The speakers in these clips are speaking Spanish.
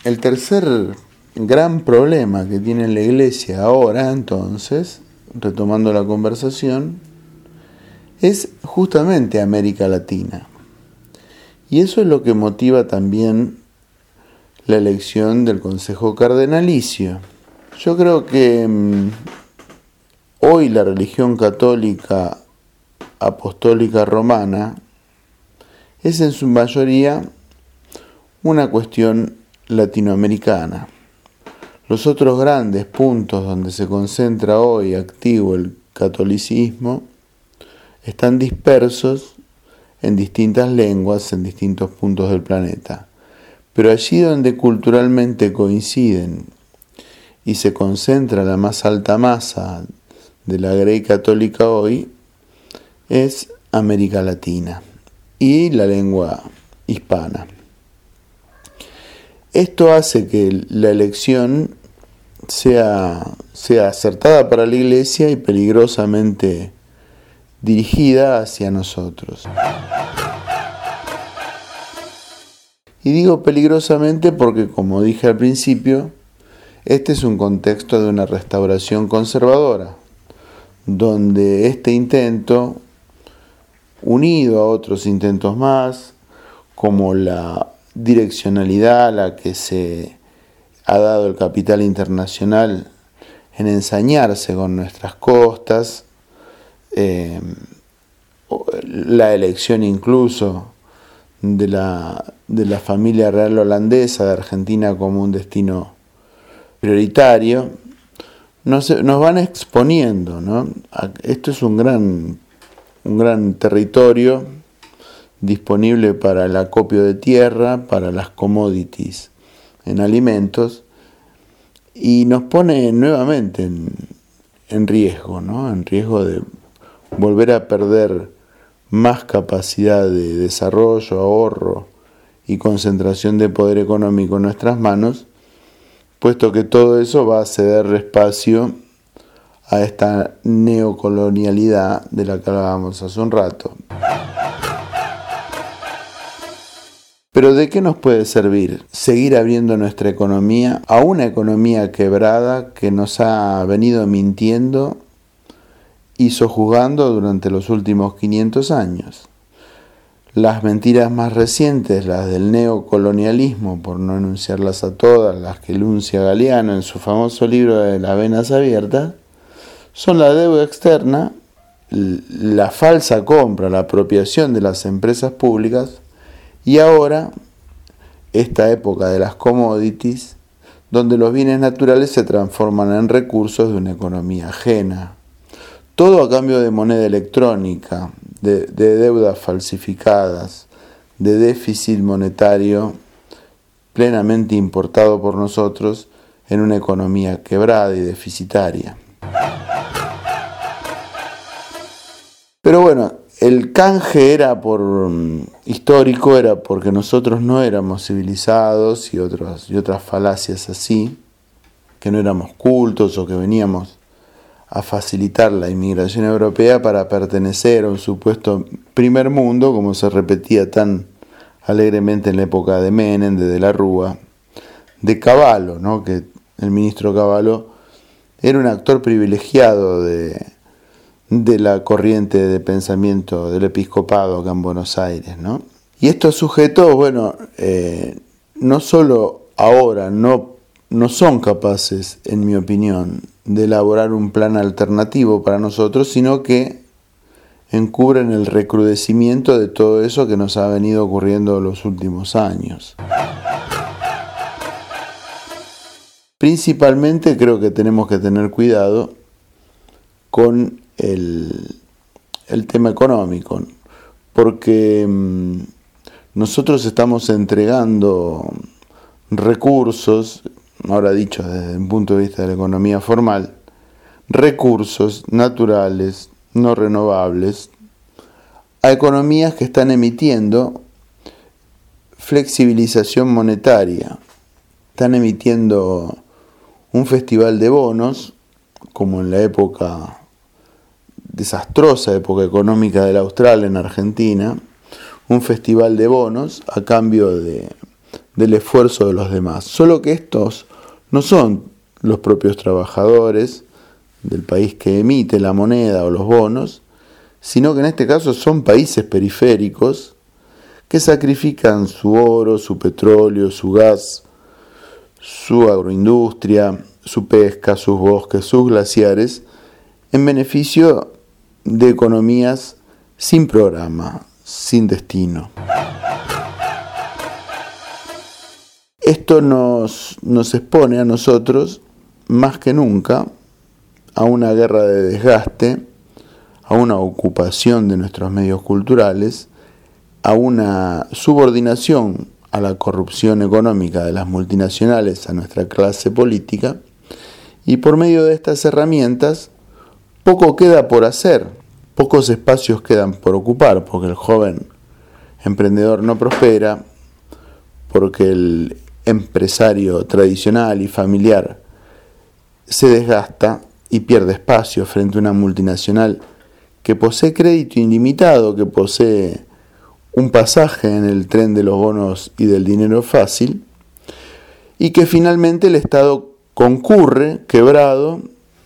El tercer gran problema que tiene la Iglesia ahora, entonces, retomando la conversación, es justamente América Latina. Y eso es lo que motiva también la elección del Consejo Cardenalicio. Yo creo que hoy la religión católica apostólica romana es en su mayoría una cuestión latinoamericana. Los otros grandes puntos donde se concentra hoy activo el catolicismo están dispersos en distintas lenguas, en distintos puntos del planeta. Pero allí donde culturalmente coinciden y se concentra la más alta masa de la Grey católica hoy, es América Latina y la lengua hispana. Esto hace que la elección sea acertada para la Iglesia y peligrosamente dirigida hacia nosotros. Y digo peligrosamente porque, como dije al principio, este es un contexto de una restauración conservadora, donde este intento, unido a otros intentos más, como la direccionalidad a la que se ha dado el capital internacional en ensañarse con nuestras costas, la elección incluso de la familia real holandesa de Argentina como un destino prioritario, nos van exponiendo, ¿no? Esto es un gran territorio disponible para el acopio de tierra, para las commodities en alimentos, y nos pone nuevamente en riesgo, ¿no? En riesgo de volver a perder más capacidad de desarrollo, ahorro y concentración de poder económico en nuestras manos, puesto que todo eso va a ceder espacio a esta neocolonialidad de la que hablábamos hace un rato. Pero ¿de qué nos puede servir seguir abriendo nuestra economía a una economía quebrada que nos ha venido mintiendo y sojuzgando durante los últimos 500 años? Las mentiras más recientes, las del neocolonialismo, por no enunciarlas a todas, las que enuncia Galeano en su famoso libro de Las venas abiertas, son la deuda externa, la falsa compra, la apropiación de las empresas públicas, y ahora esta época de las commodities, donde los bienes naturales se transforman en recursos de una economía ajena. Todo a cambio de moneda electrónica, de deudas falsificadas, de déficit monetario plenamente importado por nosotros en una economía quebrada y deficitaria. Pero bueno, el canje era histórico, era porque nosotros no éramos civilizados y otras falacias así, que no éramos cultos o que veníamos a facilitar la inmigración europea para pertenecer a un supuesto primer mundo, como se repetía tan alegremente en la época de Menem, de la Rúa, de Cavallo, ¿no? Que el ministro Cavallo era un actor privilegiado de la corriente de pensamiento del episcopado acá en Buenos Aires, ¿no? Y estos sujetos, bueno, no solo ahora no son capaces, en mi opinión, de elaborar un plan alternativo para nosotros, sino que encubren el recrudecimiento de todo eso que nos ha venido ocurriendo los últimos años. Principalmente creo que tenemos que tener cuidado con el tema económico, porque nosotros estamos entregando recursos, ahora dicho desde un punto de vista de la economía formal, recursos naturales no renovables a economías que están emitiendo flexibilización monetaria, están emitiendo un festival de bonos, como en la desastrosa época económica del Austral en Argentina, un festival de bonos a cambio de del esfuerzo de los demás. Solo que estos no son los propios trabajadores del país que emite la moneda o los bonos, sino que en este caso son países periféricos que sacrifican su oro, su petróleo, su gas, su agroindustria, su pesca, sus bosques, sus glaciares, en beneficio de economías sin programa, sin destino. Esto nos expone a nosotros, más que nunca, a una guerra de desgaste, a una ocupación de nuestros medios culturales, a una subordinación a la corrupción económica de las multinacionales a nuestra clase política, y por medio de estas herramientas poco queda por hacer, pocos espacios quedan por ocupar, porque el joven emprendedor no prospera, porque el empresario tradicional y familiar se desgasta y pierde espacio frente a una multinacional que posee crédito ilimitado, que posee un pasaje en el tren de los bonos y del dinero fácil, y que finalmente el Estado concurre, quebrado,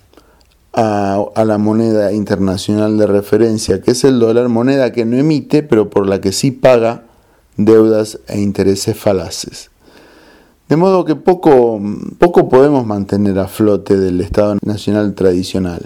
a la moneda internacional de referencia, que es el dólar, moneda que no emite, pero por la que sí paga deudas e intereses falaces. De modo que poco podemos mantener a flote del Estado Nacional tradicional.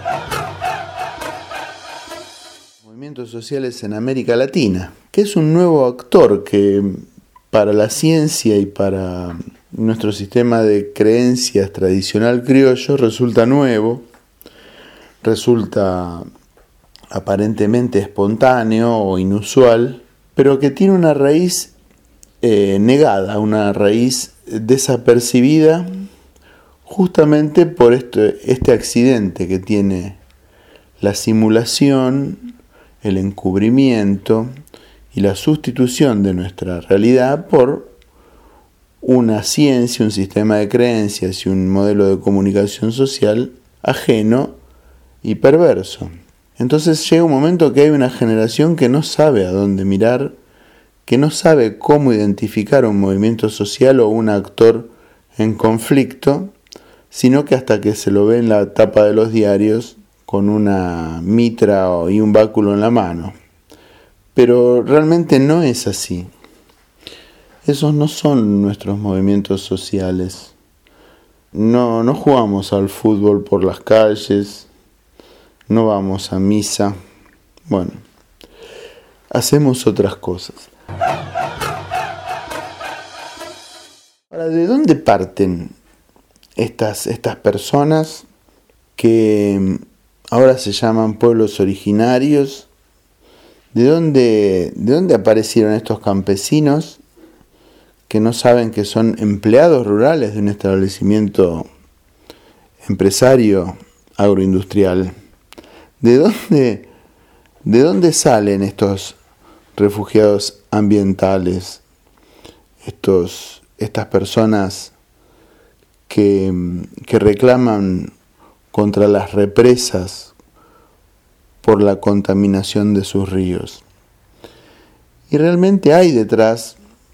Movimientos sociales en América Latina, que es un nuevo actor que para la ciencia y para nuestro sistema de creencias tradicional criollo resulta nuevo, resulta aparentemente espontáneo o inusual, pero que tiene una raíz negada, una raíz desapercibida justamente por este accidente que tiene la simulación, el encubrimiento y la sustitución de nuestra realidad por una ciencia, un sistema de creencias y un modelo de comunicación social ajeno y perverso. Entonces llega un momento que hay una generación que no sabe a dónde mirar, que no sabe cómo identificar un movimiento social o un actor en conflicto, sino que hasta que se lo ve en la tapa de los diarios con una mitra y un báculo en la mano. Pero realmente no es así. Esos no son nuestros movimientos sociales. No jugamos al fútbol por las calles, no vamos a misa. Bueno, hacemos otras cosas. Ahora, ¿de dónde parten estas personas que ahora se llaman pueblos originarios? ¿De dónde aparecieron estos campesinos que no saben que son empleados rurales de un establecimiento empresario agroindustrial? ¿De dónde salen estos refugiados ambientales, estas personas que reclaman contra las represas por la contaminación de sus ríos? Y realmente hay detrás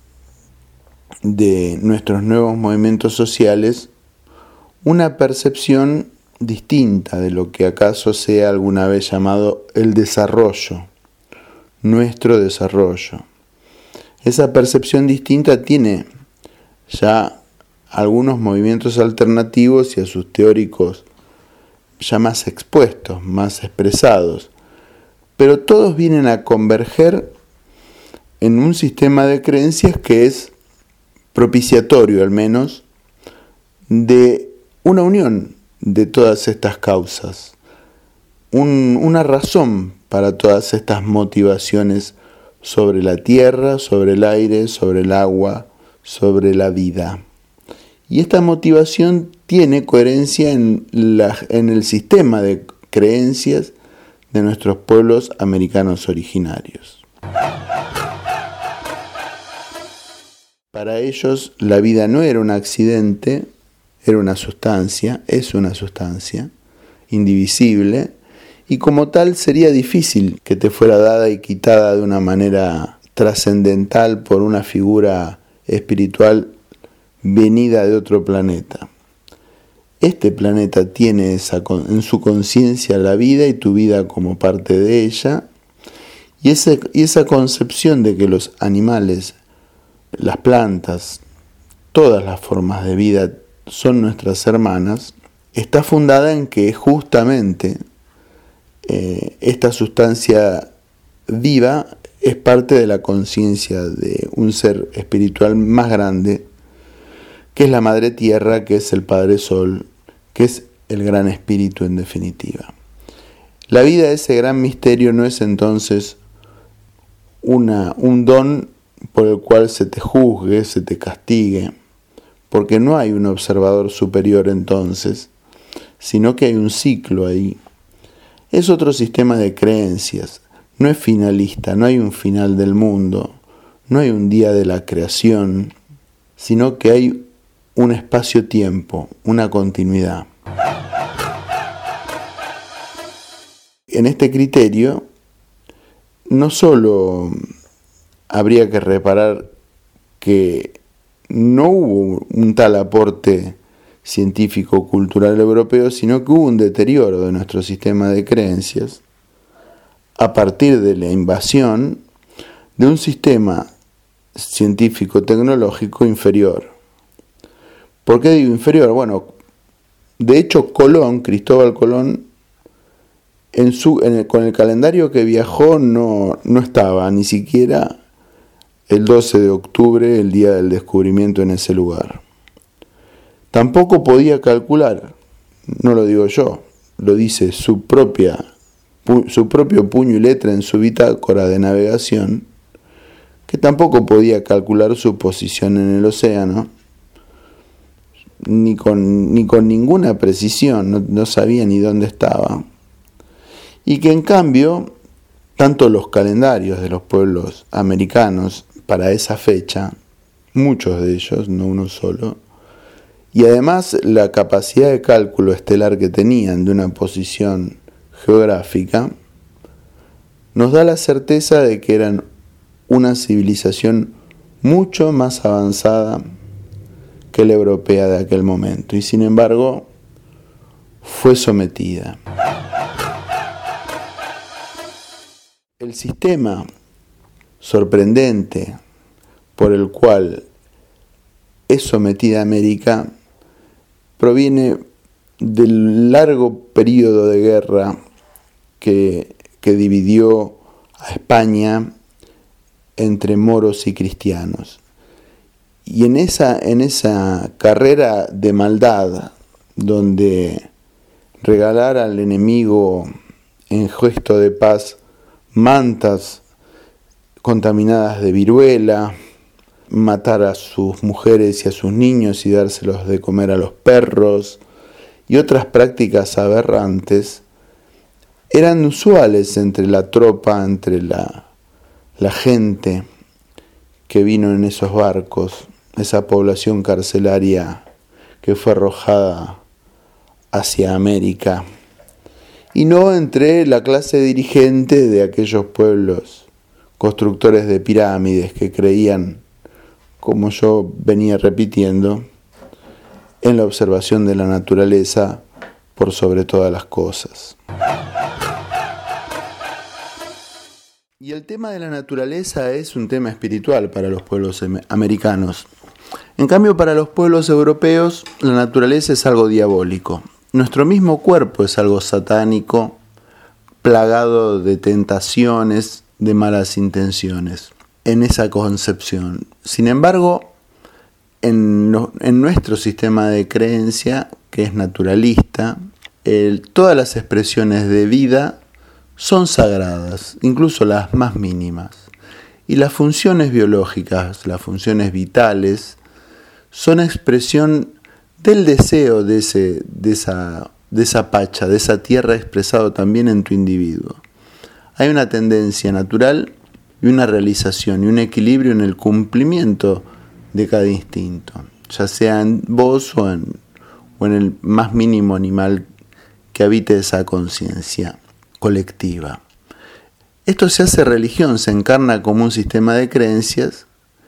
de nuestros nuevos movimientos sociales una percepción distinta de lo que acaso sea alguna vez llamado el desarrollo, nuestro desarrollo. Esa percepción distinta tiene ya algunos movimientos alternativos y a sus teóricos ya más expuestos, más expresados, pero todos vienen a converger en un sistema de creencias que es propiciatorio, al menos, de una unión de todas estas causas, una razón para todas estas motivaciones sobre la tierra, sobre el aire, sobre el agua, sobre la vida. Y esta motivación tiene coherencia en el sistema de creencias de nuestros pueblos americanos originarios. Para ellos la vida no era un accidente, era una sustancia, es una sustancia indivisible, y como tal sería difícil que te fuera dada y quitada de una manera trascendental por una figura espiritual venida de otro planeta. Este planeta tiene en su conciencia la vida y tu vida como parte de ella, y esa concepción de que los animales, las plantas, todas las formas de vida son nuestras hermanas, está fundada en que justamente esta sustancia viva es parte de la conciencia de un ser espiritual más grande, que es la Madre Tierra, que es el Padre Sol, que es el Gran Espíritu en definitiva. La vida de ese gran misterio no es entonces un don por el cual se te juzgue, se te castigue, porque no hay un observador superior entonces, sino que hay un ciclo ahí. Es otro sistema de creencias, no es finalista, no hay un final del mundo, no hay un día de la creación, sino que hay un espacio-tiempo, una continuidad. En este criterio, no solo habría que reparar que no hubo un tal aporte científico-cultural europeo, sino que hubo un deterioro de nuestro sistema de creencias a partir de la invasión de un sistema científico-tecnológico inferior. ¿Por qué digo inferior? Bueno, de hecho Cristóbal Colón, con el calendario que viajó no estaba ni siquiera el 12 de octubre, el día del descubrimiento en ese lugar. Tampoco podía calcular, no lo digo yo, lo dice su propio puño y letra en su bitácora de navegación, que tampoco podía calcular su posición en el océano, ni con ninguna precisión, no sabía ni dónde estaba. Y que en cambio, tanto los calendarios de los pueblos americanos para esa fecha, muchos de ellos, no uno solo, y además la capacidad de cálculo estelar que tenían de una posición geográfica, nos da la certeza de que eran una civilización mucho más avanzada que la europea de aquel momento, y sin embargo fue sometida. El sistema sorprendente por el cual es sometida América proviene del largo periodo de guerra que dividió a España entre moros y cristianos. Y en esa carrera de maldad, donde regalar al enemigo en gesto de paz mantas contaminadas de viruela, matar a sus mujeres y a sus niños y dárselos de comer a los perros, y otras prácticas aberrantes, eran usuales entre la tropa, entre la gente que vino en esos barcos, esa población carcelaria que fue arrojada hacia América, y no entre la clase dirigente de aquellos pueblos constructores de pirámides que creían, como yo venía repitiendo, en la observación de la naturaleza por sobre todas las cosas. Y el tema de la naturaleza es un tema espiritual para los pueblos americanos. En cambio, para los pueblos europeos, la naturaleza es algo diabólico. Nuestro mismo cuerpo es algo satánico, plagado de tentaciones, de malas intenciones, en esa concepción. Sin embargo, en nuestro sistema de creencia, que es naturalista, todas las expresiones de vida son sagradas, incluso las más mínimas. Y las funciones biológicas, las funciones vitales, son expresión del deseo de esa pacha, de esa tierra expresado también en tu individuo. Hay una tendencia natural y una realización y un equilibrio en el cumplimiento de cada instinto, ya sea en vos o en el más mínimo animal que habite esa conciencia colectiva. Esto se hace religión, se encarna como un sistema de creencias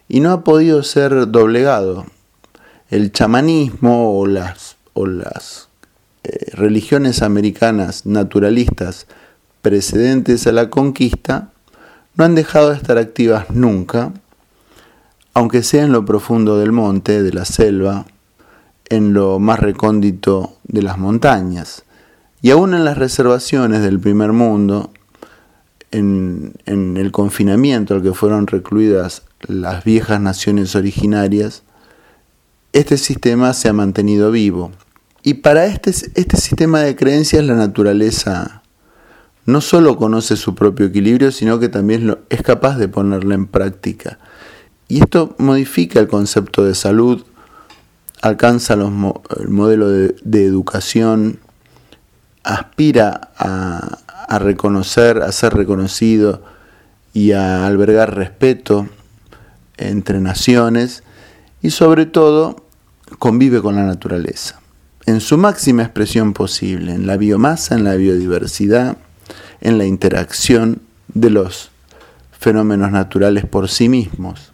y no ha podido ser doblegado. El chamanismo o las religiones americanas naturalistas precedentes a la conquista no han dejado de estar activas nunca, aunque sea en lo profundo del monte, de la selva, en lo más recóndito de las montañas, y aún en las reservaciones del primer mundo, en el confinamiento al que fueron recluidas las viejas naciones originarias, este sistema se ha mantenido vivo. Y para este sistema de creencias la naturaleza no solo conoce su propio equilibrio, sino que también es capaz de ponerla en práctica. Y esto modifica el concepto de salud, alcanza el modelo de educación, aspira a reconocer, a ser reconocido y a albergar respeto entre naciones, y sobre todo convive con la naturaleza en su máxima expresión posible, en la biomasa, en la biodiversidad, en la interacción de los fenómenos naturales por sí mismos.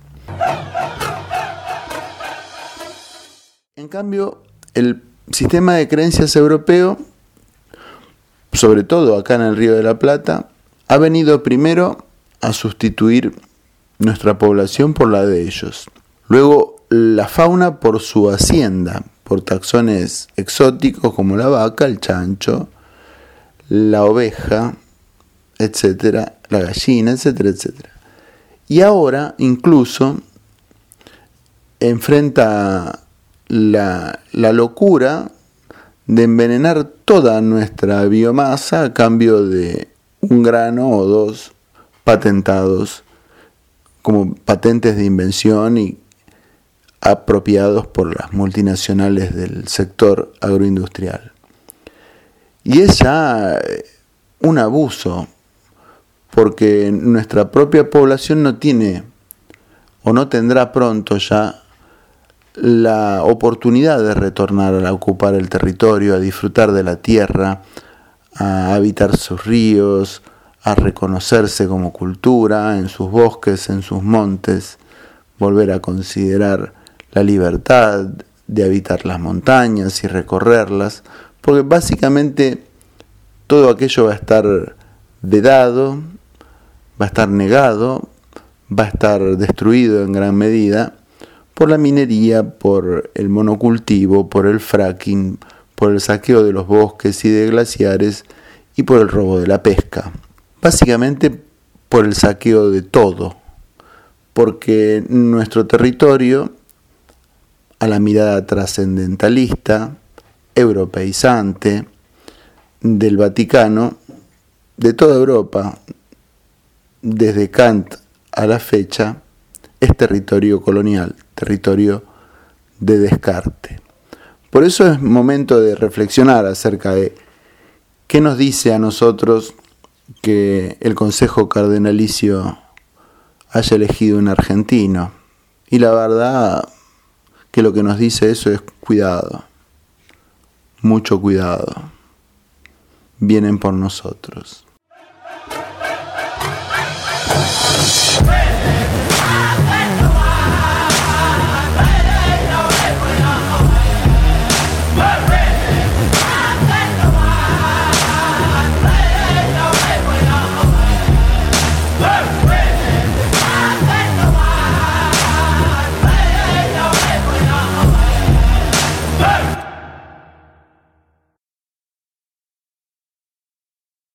En cambio, el sistema de creencias europeo, sobre todo acá en el Río de la Plata, ha venido primero a sustituir nuestra población por la de ellos. Luego, la fauna por su hacienda, por taxones exóticos como la vaca, el chancho, la oveja, etcétera, la gallina, etcétera, etcétera. Y ahora incluso enfrenta la locura de envenenar toda nuestra biomasa a cambio de un grano o dos patentados como patentes de invención y apropiados por las multinacionales del sector agroindustrial. Y es ya un abuso, porque nuestra propia población no tiene o no tendrá pronto ya la oportunidad de retornar a ocupar el territorio, a disfrutar de la tierra, a habitar sus ríos, a reconocerse como cultura en sus bosques, en sus montes, volver a considerar la libertad de habitar las montañas y recorrerlas, porque básicamente todo aquello va a estar vedado, va a estar negado, va a estar destruido en gran medida por la minería, por el monocultivo, por el fracking, por el saqueo de los bosques y de glaciares y por el robo de la pesca. Básicamente por el saqueo de todo, porque nuestro territorio, a la mirada trascendentalista, europeizante, del Vaticano, de toda Europa, desde Kant a la fecha, es territorio colonial, territorio de descarte. Por eso es momento de reflexionar acerca de qué nos dice a nosotros que el Consejo Cardenalicio haya elegido un argentino. Y la verdad que lo que nos dice eso es cuidado, mucho cuidado. Vienen por nosotros.